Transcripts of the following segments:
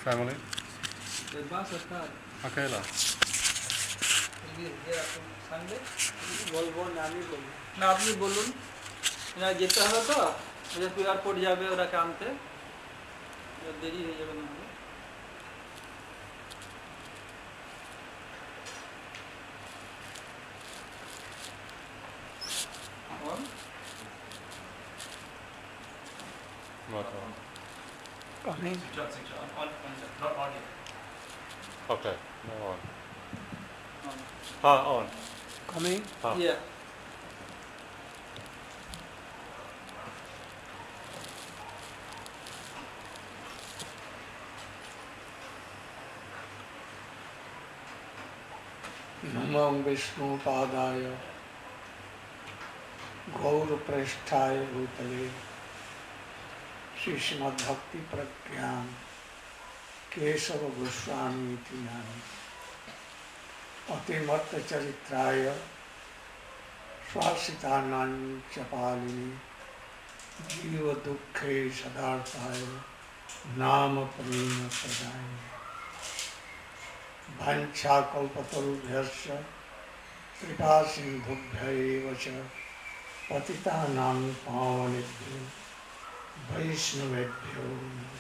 family? अकेला? বলবো না আমি বলবো না আপনি বলুন না যেতে হবে তো যেহেতু এয়ারপোর্ট যাবে ওরাকে আনতে দেরি হয়ে যাবে না और Not on. coming Okay, no on. हाँ on. coming हाँ. yeah नमो विष्णुपादाय गौरप्रेष्ठाय भूतले श्रीमद्भक्ति प्रज्ञान केशव गोस्वामी इति नामे अतिमत्त चरित्राय स्वासितानाञ्चपालिनी जीव दुःखे सदार्थाय नाम प्रेम प्रदाय वाञ्छाकल्पतरुभ्यश्च कृपा सिन्धुभ्यैव च पतितानां पावनेभ्यो वैष्णवेभ्यो नमः।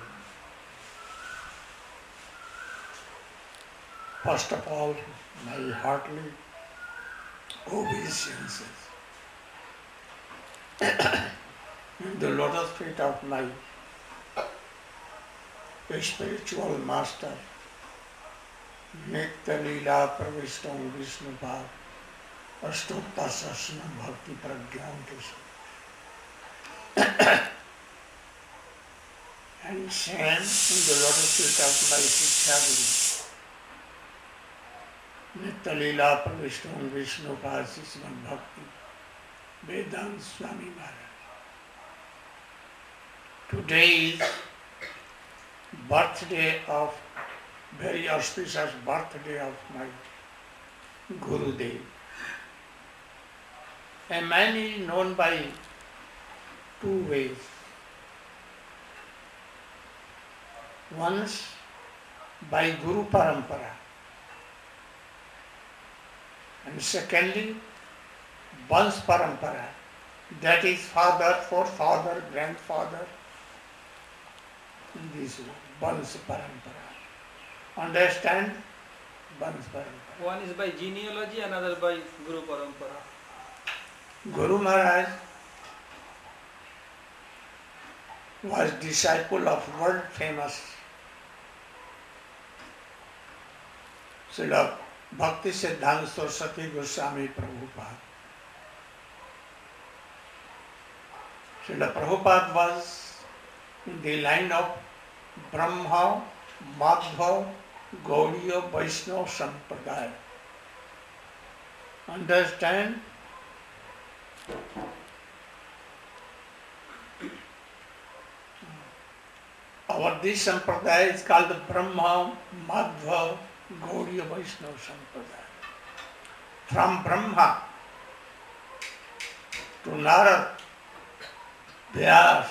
First of all, my heartily obeisances in the lotus feet of my spiritual master, Nitya Leela Pravishtam Vishnupad Astokta Sasana Bhakti Pragyan and same in the lotus feet of my Shiksha Guru, Nitya Leela Pravishtam Vishnupad Sasana Bhakti Vedanta Swami Maharaj. Today is birthday of very auspicious birthday of my Gurudev. A man is known by two ways. Once by Guru Parampara, and secondly Vansh Parampara, that is father, forefather, grandfather, this Vansh Parampara. Understand? Vansh Parampara. one is by genealogy another by Guru Parampara Guru Maharaj was disciple of world famous Srila Bhakti Siddhanta Saraswati Goswami Prabhupada. Srila Prabhupada was in the line of Brahma, Madhva, Gaudiya, Vaishnava Sampradaya. Understand? Our this Sampradaya is called the Brahma, Madhva, Gaudiya, Vaishnava Sampradaya. From Brahma to Narad, Vyas,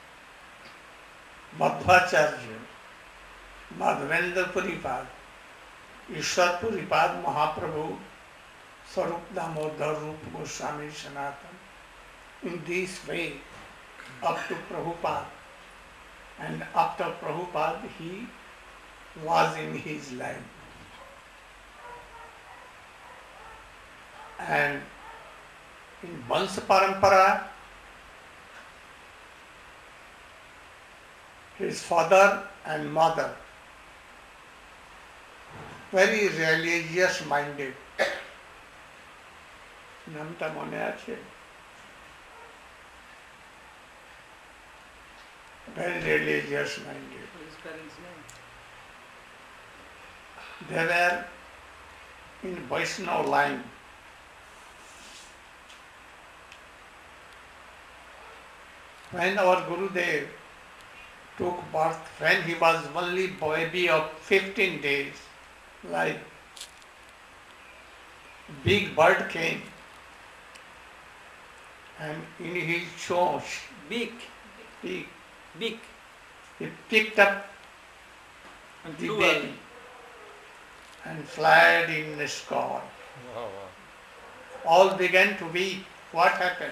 Madhvacharya, Madhavendra Puripad, Ishwar Puripad, Mahaprabhu, Sarup Damodar, Rup Goswami, Sanatan. In this way, up to Prabhupada. And after Prabhupada, he was in his line. And in Vansh Parampara, his father and mother, very religious minded. নামটা মনে আছে? Very religious minded. his parents name They were in Vaishnava line. When our Gurudev took birth, when he was only baby of 15 days, like big bird came and in his chonch, big beak, big he picked up And the flew baby, and fled in the scorn. Wow, wow. All began to weep. What happened?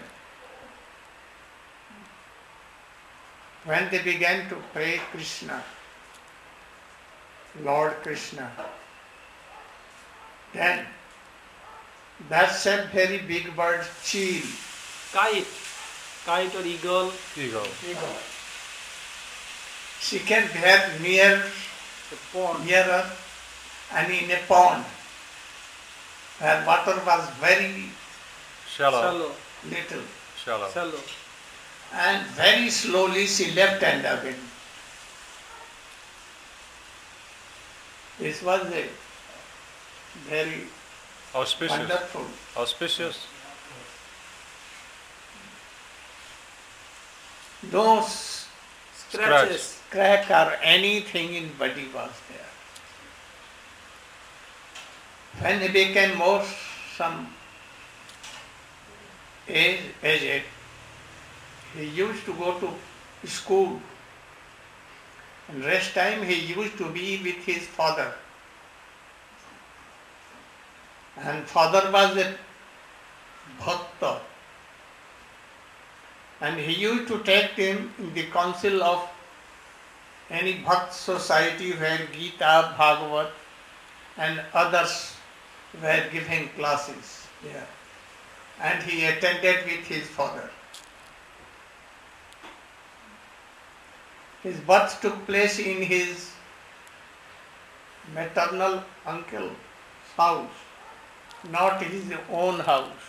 When they began to pray Krishna, Lord Krishna, then that same very big bird, cheel, kite or eagle, Eagle. she came very the pond. nearer and in a pond where water was very Shallow. little, Shallow. and very slowly she left and again. This was a very Auspicious. wonderful. Auspicious. No Scratches. crack or anything in body was there. When he became more some aged, he used to go to school, and rest time he used to be with his father. And father was a bhakta, and he used to take him in the council of any Bhakt society where Gita, Bhagavat and others were giving classes there. And he attended with his father. His birth took place in his maternal uncle's house, not his own house.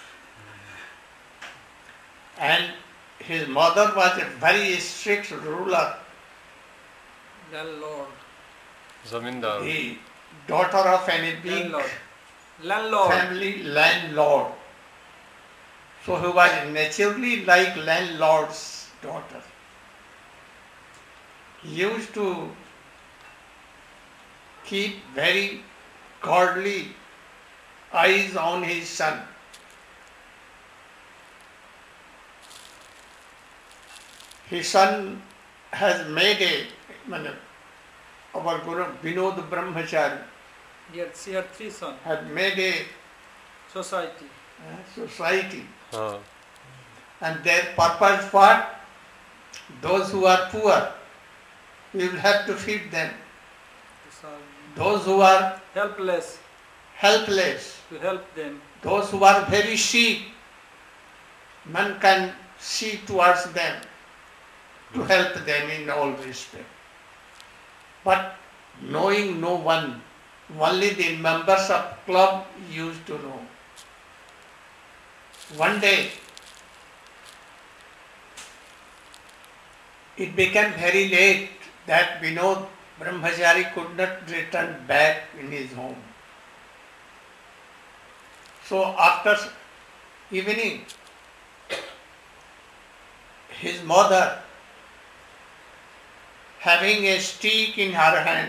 And his mother was a very strict ruler, Landlord. Zamindar. the daughter of a big Landlord. family landlord. So he was naturally like landlord's daughter. He used to keep very godly eyes on his son. His son has made our Guru Vinod Brahmachari Yet she had 3 sons. had made a Society. society, Huh. and their purpose what? Those who are poor, we will have to feed them. Those who are Helpless. helpless, To help them. those who are very sick, none can see towards them to help them in all respect. But knowing no one, only the members of club used to know. One day, it became very late that Vinod Brahmachari could not return back in his home. So after evening, his mother, having a stick in her hand,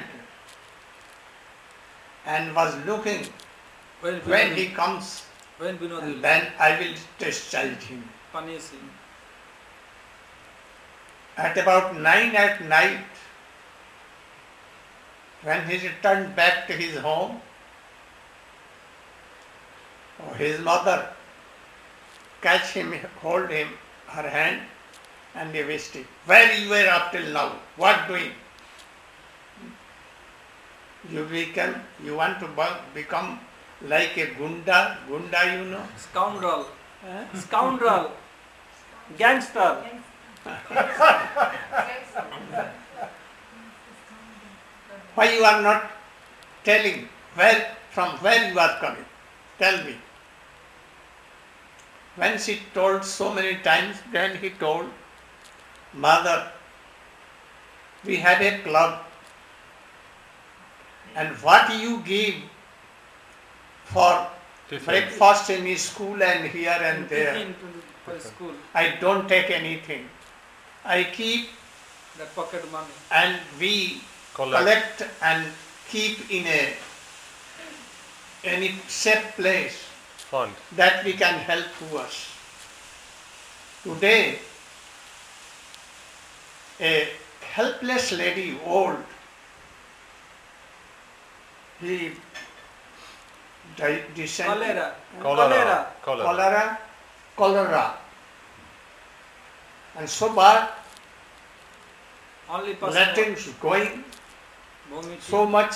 and was looking when he comes, When Vinod and will then I will discharge him. punish him. At about 9 at night, when he returned back to his home, his mother catch him, hold him, her hand, and they wished it. Where you were up till now? What doing? You want to become like a gunda you know? Scoundrel. Huh? Scoundrel. Gangster. Why you are not telling from where you are coming? Tell me. When she told so many times, then he told, Mother, we have a club, and what you give for Tiffin. breakfast in school and here and there, Tiffin for school. I don't take anything. I keep That pocket money. and we collect and keep in any safe place Fund. that we can help poors. Today, a helpless lady, old, he Cholera. Cholera. And so bad, Only person. latrines going, Vomiting. so much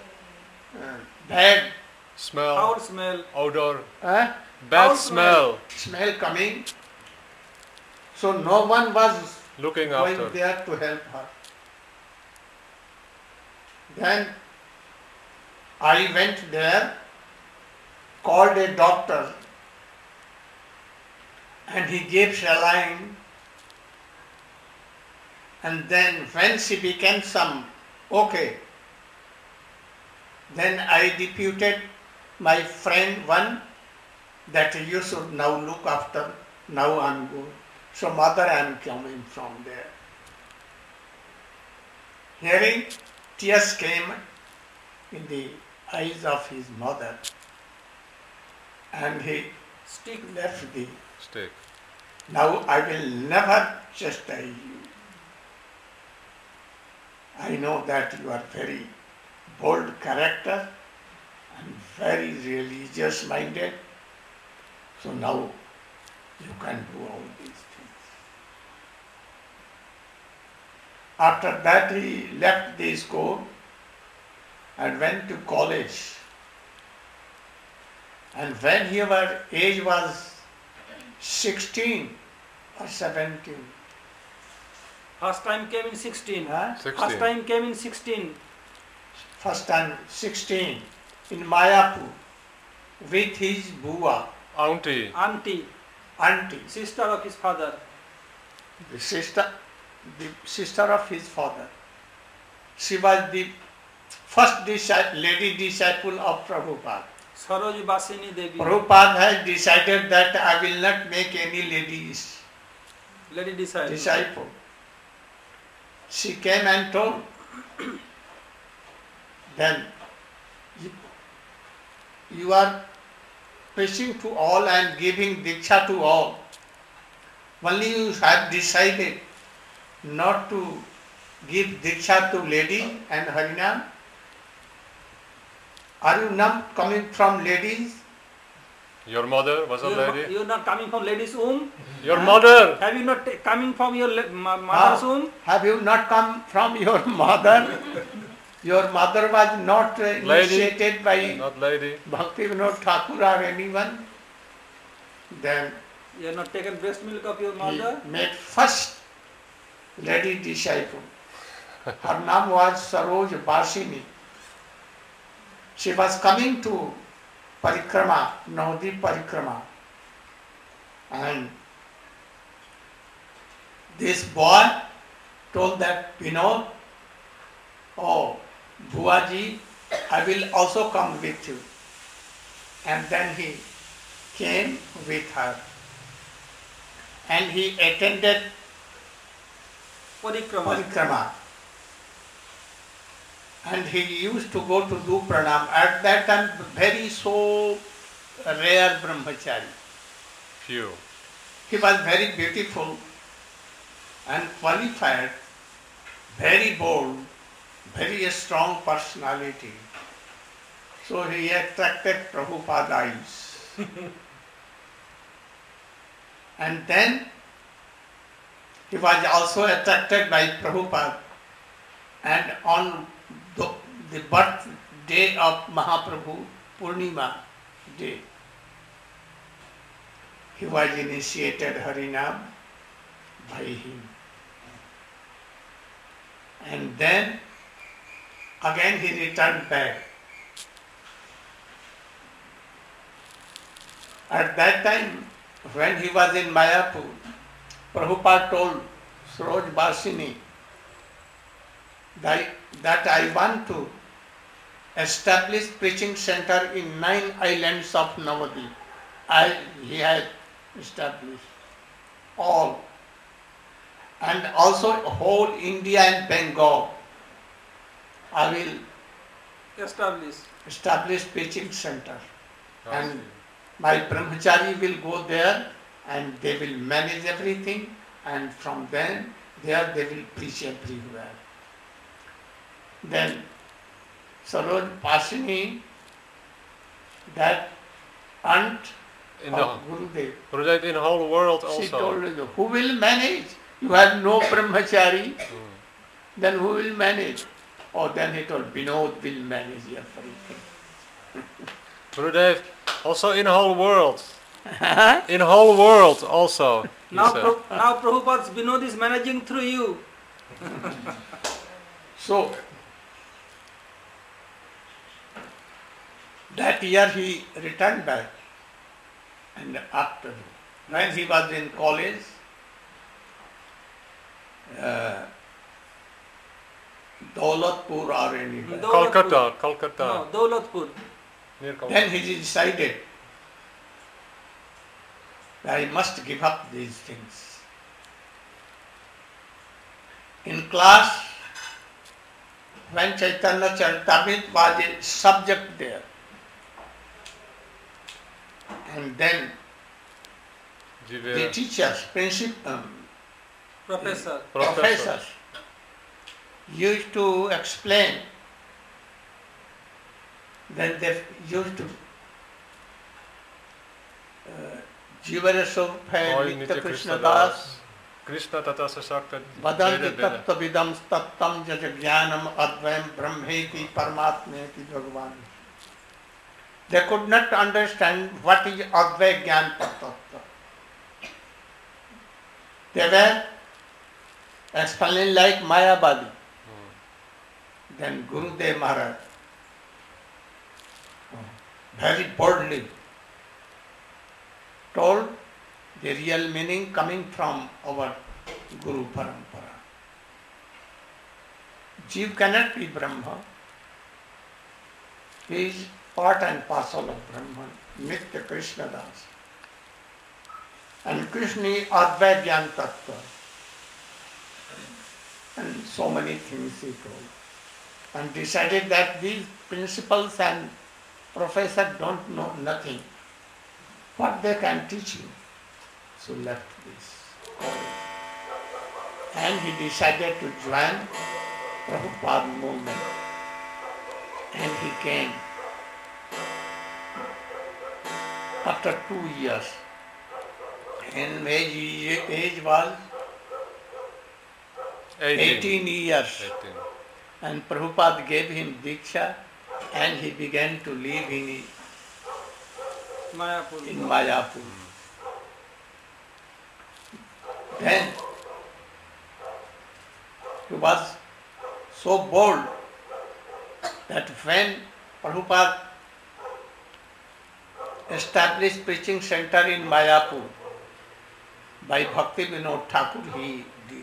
bad Smell. Foul smell. Odor. bad Bad smell. smell coming. So no one was Looking going after. there to help her. Then I went there, called a doctor, and he gave saline. And then when she became okay, then I deputed my friend one that you should now look after. Now I'm good. So mother, I'm coming from there. Hearing, tears came in the eyes of his mother, and he left the. Stick. Now I will never chastise you. I know that you are very bold character and very religious minded. So now you can do all these things. After that he left the school and went to college. And when his age was 16 or 17. First time came in 16. Huh? 16. First time came in 16. First time 16 in Mayapur with his bua, Auntie. Auntie. Sister of his father. the sister of his father. She was the first lady disciple of Prabhupada. Saroj Basini Devi. Prabhupada has decided that I will not make any ladies Lady disciple. disciple. She came and told, then you are preaching to all and giving diksha to all. Only you have decided not to give diksha to lady and Harinam. Are you not coming from ladies? Your mother was a lady? You are not coming from ladies' womb? Your mother! Have you not coming from your mother's womb? Have you not come from your mother? Your mother was not initiated by Not lady. Bhakti Vinod Thakur or anyone. Then You have not taken breast milk of your he mother? made first lady disciple. Her name was Saroj Basini. She was coming to Parikrama, Navadip Parikrama. And this boy told that Vinod, oh, Bhuaji, I will also come with you. And then he came with her. And he attended Parikrama. And he used to go to do pranam. At that time, very so rare brahmachari. Few. He was very beautiful and qualified, very bold, very strong personality. So he attracted Prabhupada's eyes. And then he was also attracted by Prabhupada. And on the birthday of Mahaprabhu, Purnima day, he was initiated Harinam by him. And then again he returned back. At that time, when he was in Mayapur, Prabhupada told Saroj Basini that I want to establish preaching center in 9 islands of Navadip. He had established all. And also whole India and Bengal. I will establish preaching center. And my brahmachari will go there and they will manage everything, and from there they will preach everywhere. Then Saroj Pasini, that aunt In of the Gurudev, Gurudev, in the whole world she also. told us, who will manage? You have no brahmachari, then who will manage? Oh, then he told, Vinod will manage everything. Gurudev, also in the whole world. In the whole world also. he Now, said. now Prabhupada's Vinod is managing through you. So, that year he returned back. And after, when he was in college, Daulatpur or anywhere, Kolkata. No, Daulatpur. Near Kolkata. then he decided that I must give up these things. In class, when Chaitanya Charitamrita was a subject there, and then the Jive- teachers, Professor. professors used to explain, then they used to Jivarasov Oi, Nitya Nitya Krishna Krishna Das, Das. Krishna Tata Sasakta. Vadanti Tattva Vidam Tattam Jaja Jnanam Advaim Brahmeti Paramatmeti Bhagavan. They could not understand what is Advait Jnana Tattva. They were explaining like Mayavadi. Then Gurudev Maharaj very boldly told the real meaning coming from our Guru Parampara. Jeev cannot be Brahma. He is part and parcel of Brahman, Nitya Krishna Das. And Krishna is Advait Jnana Tattva. And so many things he told. And decided that these principals and professors don't know nothing. What they can teach you. So left this college. And he decided to join Prabhupada movement. And he came after 2 years. And his age was 18 years. 18. And Prabhupada gave him Diksha and he began to live in Mayapur. Mayapur. Then he was so bold that when Prabhupada established preaching center in Mayapur by Bhakti Vinod Thakur he did.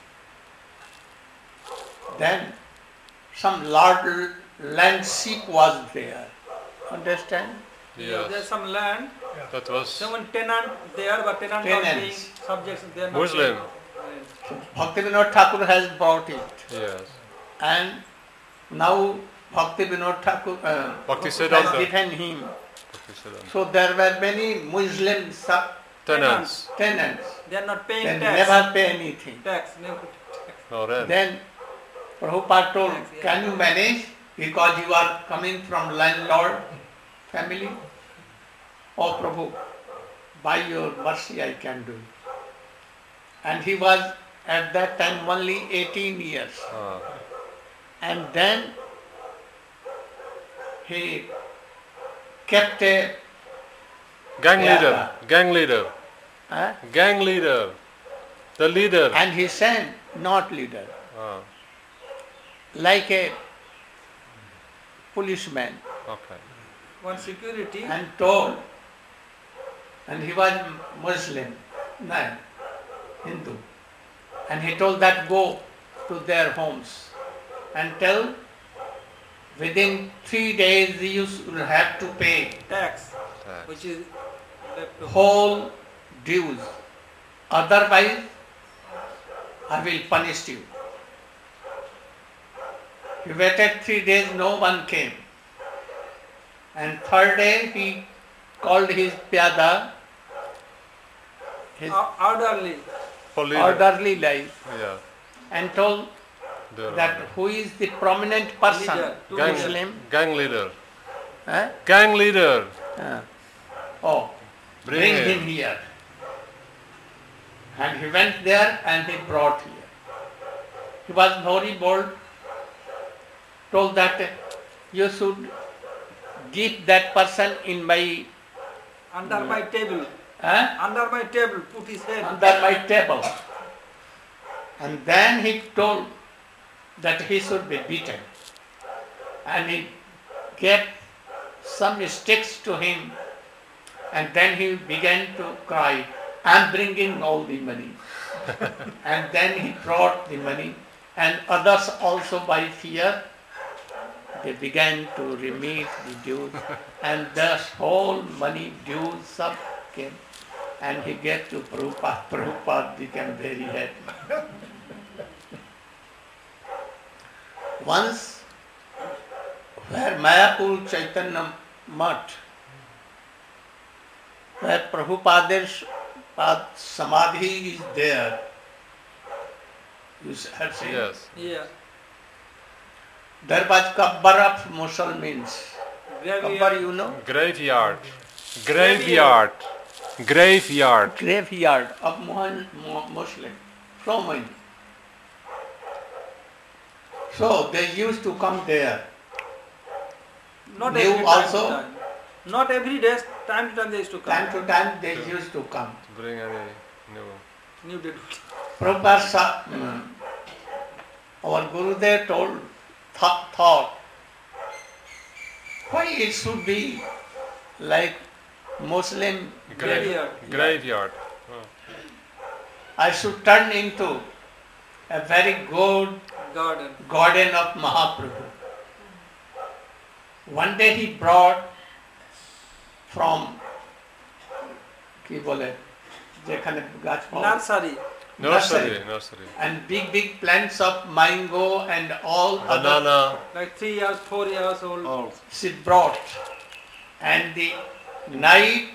Then some large land seek was there. Understand? Yes. There's some land, That was someone tenant there, but tenant not Tenants. being subjects. They are not Muslim. paying. So Bhakti Vinod Thakur has bought it. Yes. And now Bhakti Vinod Thakur Bhakti has Siddhanta. given him. Okay, Siddhanta. So there were many Muslim Tenants. tenants. They are not paying They tax. never pay anything. Tax. Never tax. No rent. Then Prabhupada told, Tax, yeah. can you manage because you are coming from landlord family? Oh Prabhu, by your mercy I can do it. And he was at that time only 18 years. Ah. And then he kept a Gang Yeah. leader. Gang leader. huh? Gang leader. The leader. And he sent not leader, Ah. like a policeman, Okay. One security. and told, and he was Muslim, no, Hindu, and he told that go to their homes and tell within 3 days you will have to pay Tax. Tax. Which is left to whole dues, otherwise I will punish you. He waited 3 days, no one came. And third day he called his pyada, his orderly. For leader. orderly life, Yeah. and told that who is the prominent person, Leader, two Gang, leaders. Muslim. gang leader. Huh? Gang leader. Oh, bring him here. And he went there and he brought here. He was very bold, told that you should give that person in my Under my table. huh? Under my table, put his head. under my table. And then he told that he should be beaten. And he gave some sticks to him, and then he began to cry, "I'm bringing all the money." And then he brought the money, and others also by fear, they began to remit the dues, and thus whole money dues sub came, and he gave to Prabhupada. Prabhupada became very happy. Once, where Mayapur Chaitanya Mutt, where Prabhupada's Samadhi is there, you have seen? Yes. Yeah. There was Kabbar of Muslims. Kabbar, you know? Graveyard. Graveyard. Graveyard. Graveyard of Muslim. So many. So they used to come there. Not New every time also? to time. Not every day, time to time they used to come. Time to time they used to come. Bring any new. New day. Prabhupada, our Gurudev told, thought, why it should be like Muslim Graveyard. Graveyard. Oh. I should turn into a very good Garden. garden of Mahaprabhu. One day he brought from কি বলে যেখানে গাছ পাওয়া Nursery. Nursery. Nursery. and big plants of mango and all other Banana. Like 3 years, 4 years old. All. she brought. And the night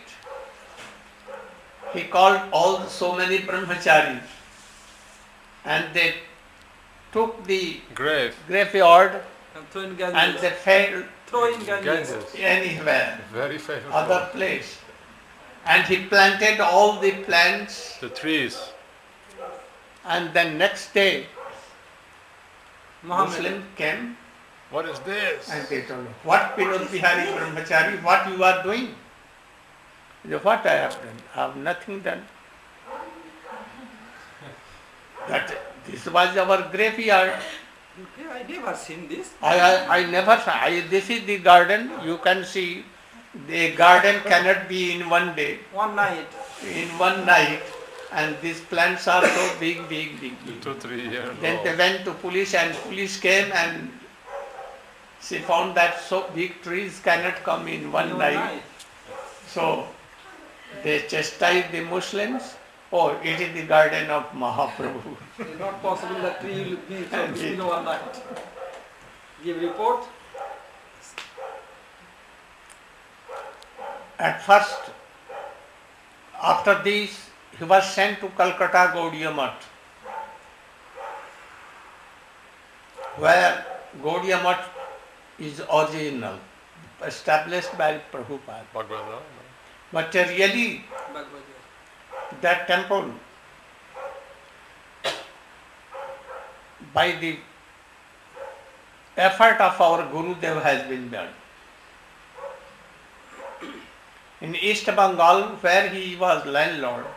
he called all so many brahmacharis, and they took the Grave. graveyard And throw in and Ganges. they fell Throw in Ganges. Ganges. anywhere, Very favorite. other place. And he planted all the plants, The trees. and then next day Muhammad. Muslim came What is this? and they told him, "What Vinod Bihari Brahmachari, what you are doing?" He said, "What I have done? I have nothing done. That this was our graveyard. Okay, I never seen this. I never saw. This is the garden. You can see the garden cannot be in one day, One night. in one night, and these plants are so big. 2-3 years Then they old. went to police, and police came, and she found that so big trees cannot come in one In night. So they chastised the Muslims. Oh, it is the garden of Mahaprabhu. It's not possible that tree will be so And big it- in one night. Give report. At first, after this, he was sent to Calcutta Gaudiya Math, where Gaudiya Math is original, established by Prabhupada. Bhagavad. But really, Bhagavad Gita. that temple, by the effort of our Gurudev, has been built. In East Bengal, where he was landlord,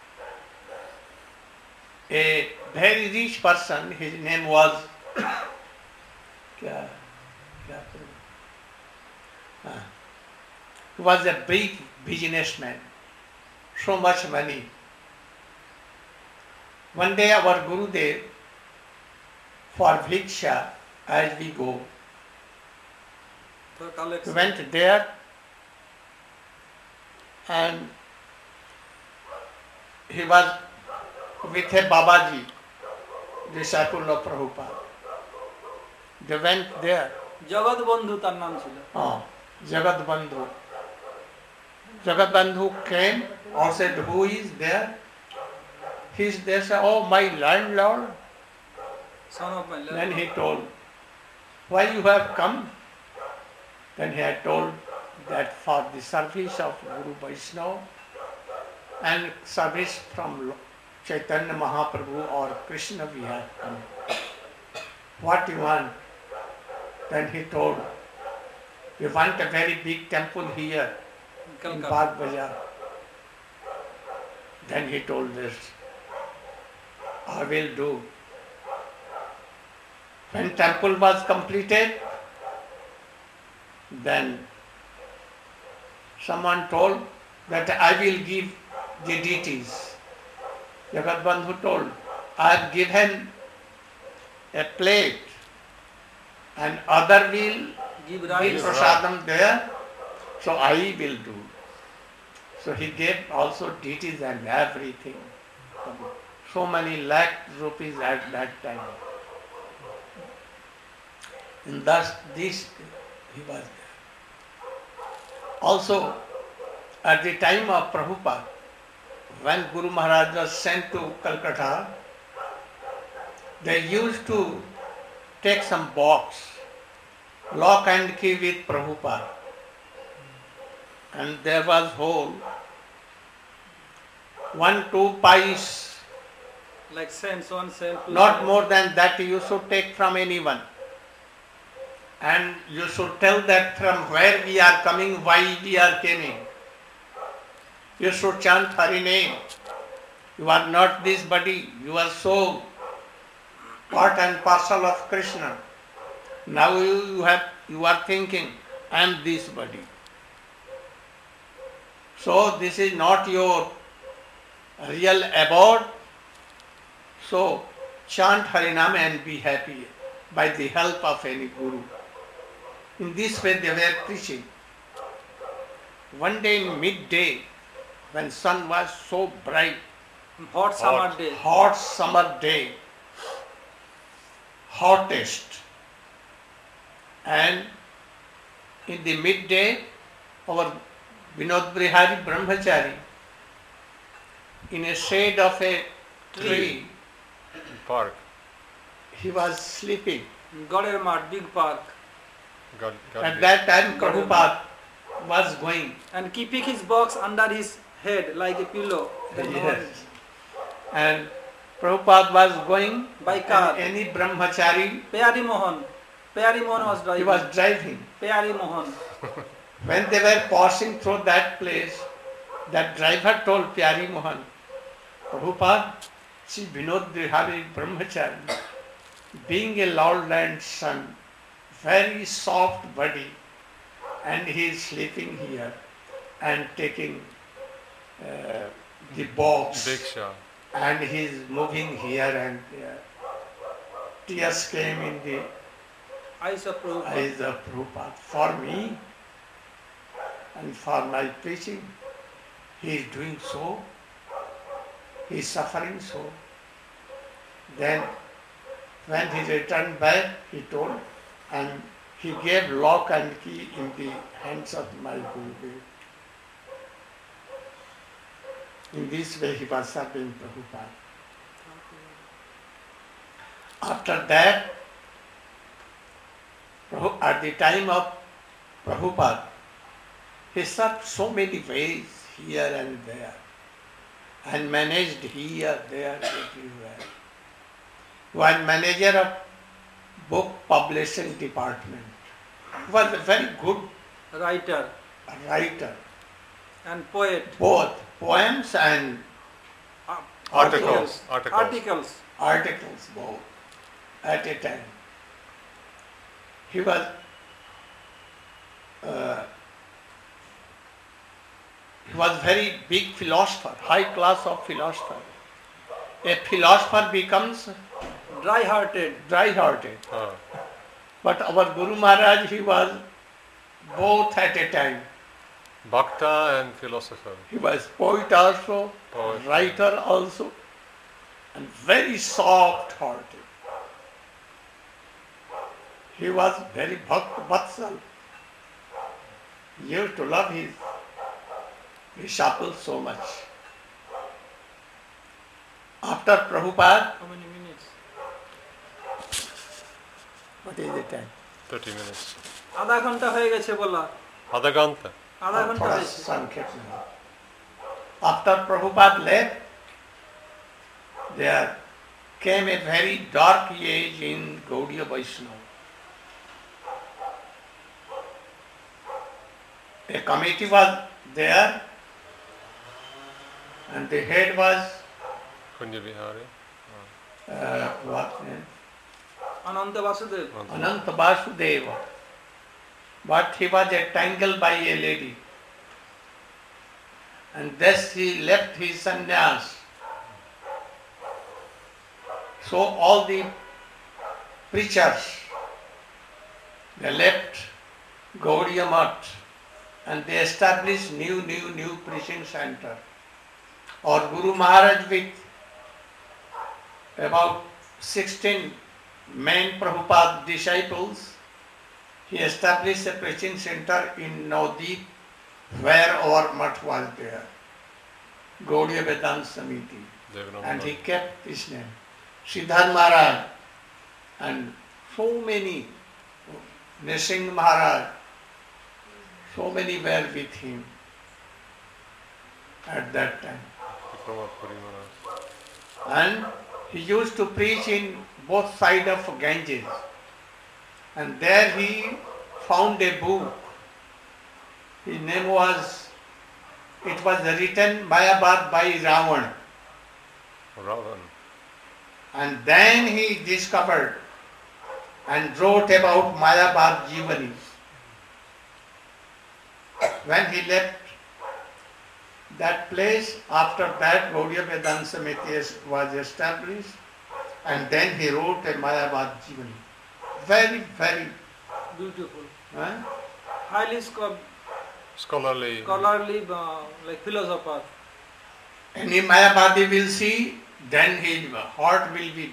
a very rich person, his name was he was a big businessman, so much money. One day our Gurudev, for Bhiksha, as we go, For we collection. went there, and he was with a Babaji, disciple of Prabhupada. They went there. জগৎ বন্ধু তার নাম ছিল। Jagat Bandhu. Jagat Bandhu came or said, "Who is there?" He is there, said, "Oh, my landlord." Son of my Then he told, why you have come? Then he had told that for the service of Guru Vaishnava and service from Chaitanya Mahaprabhu or Krishna we have come. What you want? Then he told, we want a very big temple here in Bagh Bazaar. Then he told this, I will do. When temple was completed, then someone told that I will give the deities. Jagat Bandhu told, I have given a plate and other will give give rice. prasadam there, so I will do. So he gave also deities and everything. So many lakh rupees at that time. And thus this he was there. Also at the time of Prabhupada, when Guru Maharaj was sent to Calcutta, they used to take some box, lock and key with Prabhupada. And there was hole, 1-2 pies, Like cents, 1 cent, 2 not cents. more than that you should take from anyone. And you should tell that from where we are coming, why we are coming. You should chant Hari name. You are not this body, you are soul, part and parcel of Krishna. Now you are thinking, I am this body. So this is not your real abode. So chant Harinam and be happy by the help of any Guru. In this way they were preaching. One day in midday, when sun was so bright, Hot summer day. hot summer day, hottest, and in the midday, our Vinod Brihari Brahmachari, in a shade of a tree, Park. he was sleeping. Gader Mart, big park. At that time, Prabhupada was going. And keeping his box under his head like a pillow. Then no one- Yes. And Prabhupada was going By car. and any brahmachari, Pyari Mohan. Pyari Mohan was he driving. was driving. Pyari Mohan. When they were passing through that place, that driver told Pyari Mohan, Prabhupada, see Vinod Brihari Brahmachari, being a lowland son, very soft body, and he is sleeping here and taking the box. Diksha. And he is moving here and there. Tears came in the Eyes of Prabhupada. eyes of Prabhupada. For me and for my preaching, he is doing so, he is suffering so. Then when he returned back, he told, and he gave lock and key in the hands of my Gurudev. In this way he was serving Prabhupada. After that, at the time of Prabhupada, he served so many ways here and there and managed here, there, everywhere. He was manager of book publishing department. He was a very good Writer writer, and poet. both poems and Articles. Articles. articles both at a time. He was very big philosopher, high class of philosopher. A philosopher becomes Dry-hearted. dry-hearted. Ah. But our Guru Maharaj, he was both at a time. Bhakta and philosopher. He was poet also, Poet. writer also, and very soft-hearted. He was very Vatsal. He used to love his disciples so much. After Prabhupada, How many minutes? What is the time? 30 minutes. आधा घंटा हो গেছে বলা आधा घंटा. आधा घंटा थोड़ा হয়েছে संक्षेप में. After Prabhupada left, there came a very dark age in Gaudiya Vaishnava. A committee was there, and the head was Kunja Bihari. what name? Anant Vasudev Ananta Vasudeva. But he was entangled by a lady. And thus he left his sannyas. So all the preachers, they left Gaudiya Math and they established new preaching center. Or Guru Maharaj with about 16 main Prabhupada disciples, he established a preaching center in Navdeep where our mutt was there, Gaudiya Vedanta Samiti, and he kept his name. Siddhar Maharaj and so many, Nising Maharaj, so many were with him at that time. And he used to preach in both sides of Ganges. And there he found a book. His name was, it was written Mayabad by Ravan. Ravan. And then he discovered and wrote about Mayabad Jivani. When he left that place, after that Gaudiya Vedanta Samiti was established, and then he wrote a Mayabad Jivani. Very, very beautiful, huh? highly Scholarly, like philosopher. Any Mayabadi will see, then his heart will be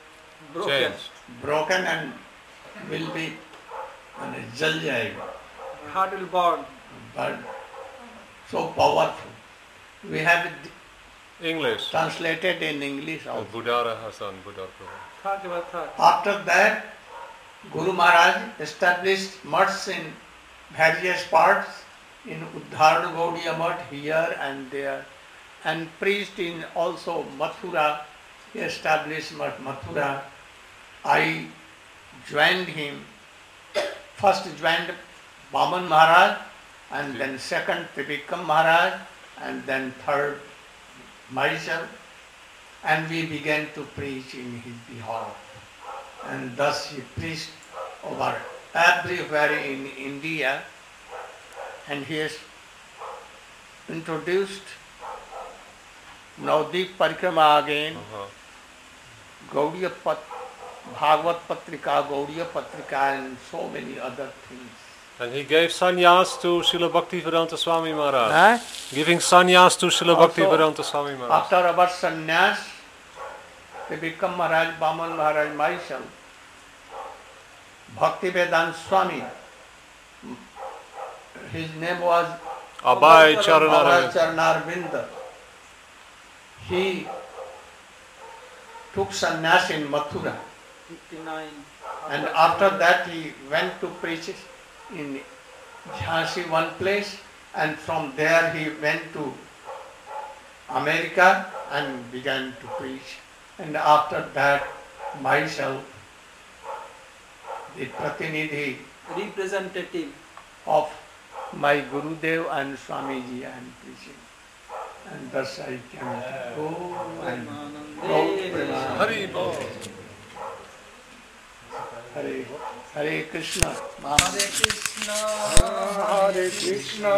broken and will be jal jayega. Heart will burn. But so powerful. We have it English. translated in English also. Budara Hassan, Budar Prabhu. After that, Guru Maharaj established mutts in various parts, in Uddharna Gaudiya Mutt here and there, and preached in also Mathura. He established Mutt Mathura. I joined him. First joined Baman Maharaj, and then second Tribikam Maharaj, and then third myself, and we began to preach in his behalf. And thus he preached over everywhere in India, and he has introduced Navdeep Parikrama again, Gaudiya Bhagavad Patrika, Gaudiya Patrika, and so many other things. And he gave sannyas to Srila Bhaktivedanta Swami Maharaj. Giving sannyas to Srila Bhaktivedanta Swami Maharaj. After our sannyas, they become Maharaj, Baman Maharaj, myself, Bhaktivedanta Swami. His name was Abhay Charanarvind. Charanarvind. He took sannyas in Mathura. 59. And after that he went to preach in Jhansi, one place, and from there he went to America and began to preach. And after that, myself, the pratinidhi representative of my Gurudev and Swamiji, I am preaching. And thus I came to go and go. Hari Bol. Hare Krishna. Hare Krishna. Hare Krishna.